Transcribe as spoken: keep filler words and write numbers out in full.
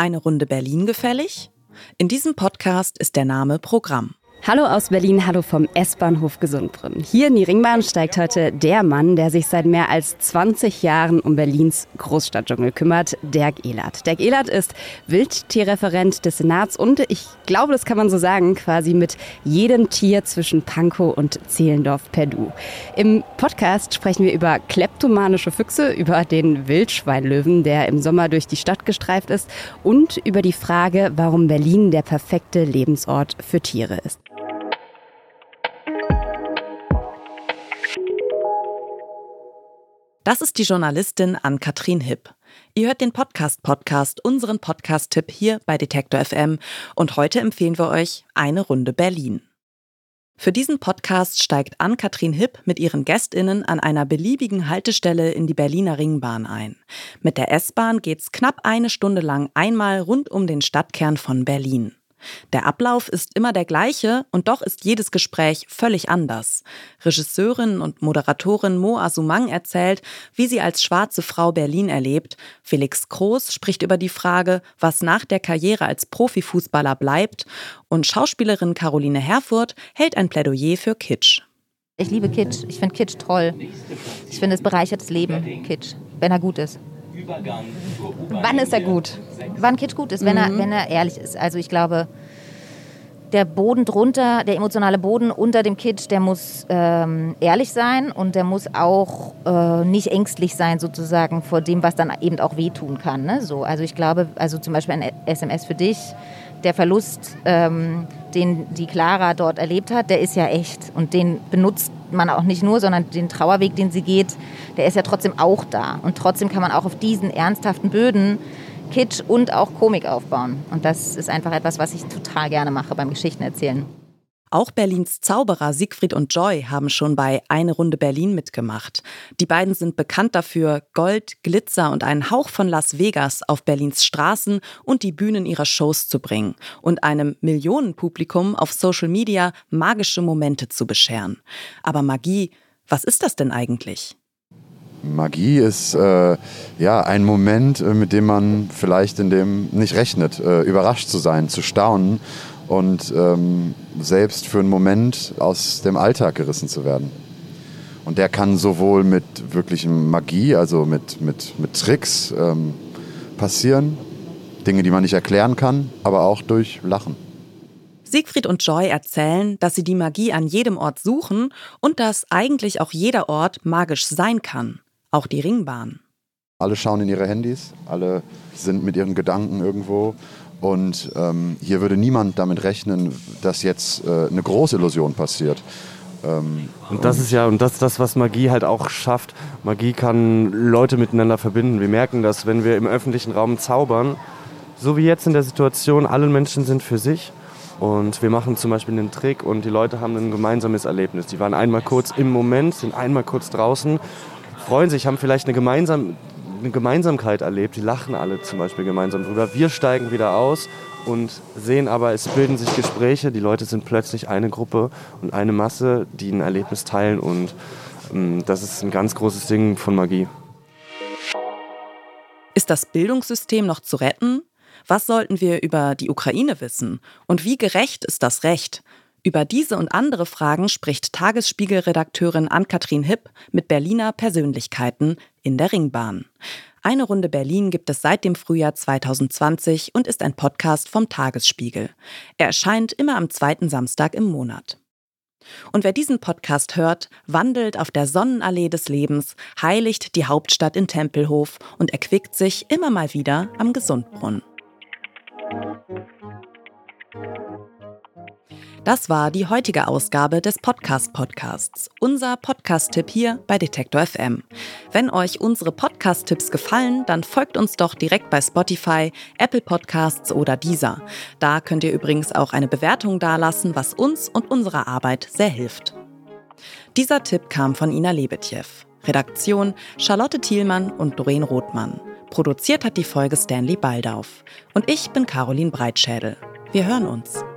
Eine Runde Berlin gefällig? In diesem Podcast ist der Name Programm. Hallo aus Berlin, hallo vom S-Bahnhof Gesundbrunnen. Hier in die Ringbahn steigt heute der Mann, der sich seit mehr als zwanzig Jahren um Berlins Großstadtdschungel kümmert, Dirk Ehlert. Dirk Ehlert ist Wildtierreferent des Senats und ich glaube, das kann man so sagen, quasi mit jedem Tier zwischen Pankow und Zehlendorf per Du. Im Podcast sprechen wir über kleptomanische Füchse, über den Wildschweinlöwen, der im Sommer durch die Stadt gestreift ist und über die Frage, warum Berlin der perfekte Lebensort für Tiere ist. Das ist die Journalistin Ann-Kathrin Hipp. Ihr hört den Podcast-Podcast, unseren Podcast-Tipp hier bei Detektor F M und heute empfehlen wir euch eine Runde Berlin. Für diesen Podcast steigt Ann-Kathrin Hipp mit ihren GästInnen an einer beliebigen Haltestelle in die Berliner Ringbahn ein. Mit der S-Bahn geht's knapp eine Stunde lang einmal rund um den Stadtkern von Berlin. Der Ablauf ist immer der gleiche und doch ist jedes Gespräch völlig anders. Regisseurin und Moderatorin Mo Asumang erzählt, wie sie als schwarze Frau Berlin erlebt. Felix Groß spricht über die Frage, was nach der Karriere als Profifußballer bleibt. Und Schauspielerin Caroline Herfurth hält ein Plädoyer für Kitsch. Ich liebe Kitsch. Ich finde Kitsch toll. Ich finde, es bereichert das Leben, Kitsch, wenn er gut ist. Wann ist er gut? Wann Kitsch gut ist, wenn er, mhm. wenn er ehrlich ist. Also ich glaube, der Boden drunter, der emotionale Boden unter dem Kitsch, der muss ähm, ehrlich sein und der muss auch äh, nicht ängstlich sein sozusagen vor dem, was dann eben auch wehtun kann. Ne? So, also ich glaube, also zum Beispiel ein S M S für dich, der Verlust, ähm, den die Clara dort erlebt hat, der ist ja echt und den benutzt man auch nicht nur, sondern den Trauerweg, den sie geht, der ist ja trotzdem auch da. Und trotzdem kann man auch auf diesen ernsthaften Böden Kitsch und auch Komik aufbauen. Und das ist einfach etwas, was ich total gerne mache beim Geschichtenerzählen. Auch Berlins Zauberer Siegfried und Joy haben schon bei Eine Runde Berlin mitgemacht. Die beiden sind bekannt dafür, Gold, Glitzer und einen Hauch von Las Vegas auf Berlins Straßen und die Bühnen ihrer Shows zu bringen und einem Millionenpublikum auf Social Media magische Momente zu bescheren. Aber Magie, was ist das denn eigentlich? Magie ist äh, ja ein Moment, mit dem man vielleicht in dem nicht rechnet, äh, überrascht zu sein, zu staunen und ähm, selbst für einen Moment aus dem Alltag gerissen zu werden. Und der kann sowohl mit wirklichem Magie, also mit, mit, mit Tricks ähm, passieren, Dinge, die man nicht erklären kann, aber auch durch Lachen. Siegfried und Joy erzählen, dass sie die Magie an jedem Ort suchen und dass eigentlich auch jeder Ort magisch sein kann, auch die Ringbahn. Alle schauen in ihre Handys, alle sind mit ihren Gedanken irgendwo. Und ähm, hier würde niemand damit rechnen, dass jetzt äh, eine große Illusion passiert. Ähm, und das ist ja, und das ist das, was Magie halt auch schafft. Magie kann Leute miteinander verbinden. Wir merken das, wenn wir im öffentlichen Raum zaubern, so wie jetzt in der Situation, alle Menschen sind für sich. Und wir machen zum Beispiel einen Trick und die Leute haben ein gemeinsames Erlebnis. Die waren einmal kurz im Moment, sind einmal kurz draußen, freuen sich, haben vielleicht eine gemeinsame eine Gemeinsamkeit erlebt, die lachen alle zum Beispiel gemeinsam drüber. Wir steigen wieder aus und sehen aber, es bilden sich Gespräche, die Leute sind plötzlich eine Gruppe und eine Masse, die ein Erlebnis teilen und ähm, das ist ein ganz großes Ding von Magie. Ist das Bildungssystem noch zu retten? Was sollten wir über die Ukraine wissen? Und wie gerecht ist das Recht? Über diese und andere Fragen spricht Tagesspiegel-Redakteurin Ann-Kathrin Hipp mit Berliner Persönlichkeiten in der Ringbahn. Eine Runde Berlin gibt es seit dem Frühjahr zwanzig zwanzig und ist ein Podcast vom Tagesspiegel. Er erscheint immer am zweiten Samstag im Monat. Und wer diesen Podcast hört, wandelt auf der Sonnenallee des Lebens, heiligt die Hauptstadt in Tempelhof und erquickt sich immer mal wieder am Gesundbrunnen. Das war die heutige Ausgabe des Podcast-Podcasts, unser Podcast-Tipp hier bei Detektor F M. Wenn euch unsere Podcast-Tipps gefallen, dann folgt uns doch direkt bei Spotify, Apple Podcasts oder Deezer. Da könnt ihr übrigens auch eine Bewertung dalassen, was uns und unserer Arbeit sehr hilft. Dieser Tipp kam von Ina Lebetjew. Redaktion Charlotte Thielmann und Doreen Rothmann. Produziert hat die Folge Stanley Baldauf. Und ich bin Caroline Breitschädel. Wir hören uns.